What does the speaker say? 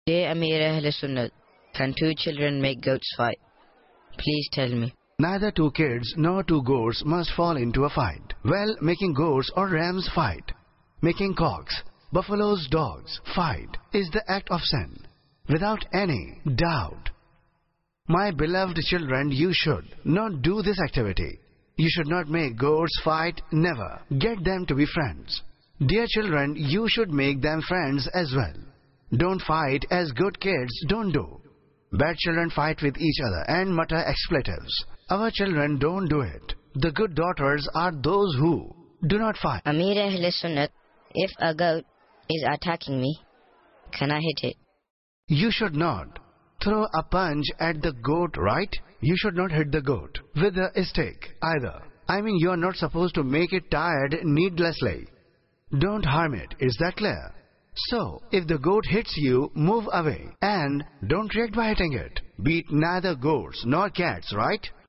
Dear Amir Ahl Sunnat, can two children make goats fight? Please tell me. Neither two kids nor two goats must fall into a fight. Well, making goats or rams fight, making cocks, buffaloes, dogs fight is the act of sin, without any doubt. My beloved children, you should not do this activity. You should not make goats fight, never. Get them to be friends. Dear children, you should make them friends as well. Don't fight as good kids don't do. Bad children fight with each other and mutter expletives. Our children don't do it. The good daughters are those who do not fight. Amir Ahl Sunnat, if a goat is attacking me, can I hit it? You should not throw a punch at the goat, right? You should not hit the goat with a stick either. I mean, you are not supposed to make it tired needlessly. Don't harm it. Is that clear? So, if the goat hits you, move away and don't react by hitting it. Beat neither goats nor cats, right?